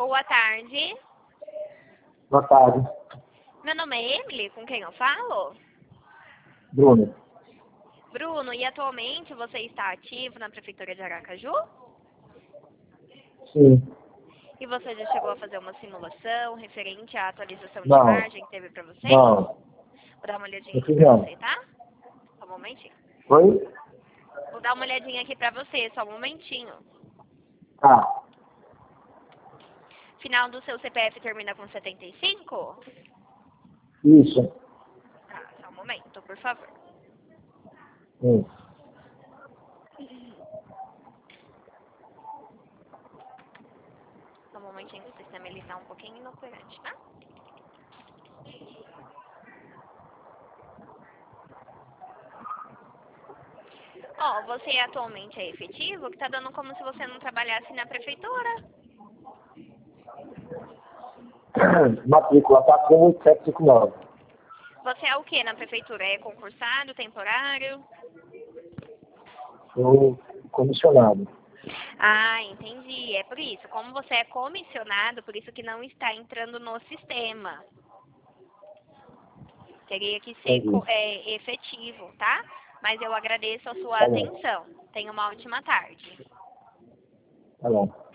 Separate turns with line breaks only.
Boa tarde.
Boa tarde.
Meu nome é Emily, com quem eu falo?
Bruno.
Bruno, e atualmente você está ativo na Prefeitura de Aracaju?
Sim.
E você já chegou a fazer uma simulação referente à atualização de
Não.
imagem que teve para você?
Não.
Vou dar uma olhadinha
Não
aqui
fiz
para
não.
você, tá? Só um momentinho.
Oi?
Vou dar uma olhadinha aqui para você, só um momentinho.
Tá.
Final do seu CPF termina com 75?
Isso.
Tá, só um momento, por favor.
Sim.
Só um momentinho que o sistema ele tá um pouquinho inoperante, tá? Ó, você atualmente é efetivo, que tá dando como se você não trabalhasse na prefeitura.
Matrícula tá com 8759.
Você é o que na prefeitura? É concursado, temporário?
Eu comissionado.
Ah, entendi. É por isso. Como você é comissionado, por isso que não está entrando no sistema. Teria que ser
Entendi.
efetivo, tá? Mas eu agradeço a sua
Tá bom.
atenção. Tenha uma ótima tarde.
Tá bom.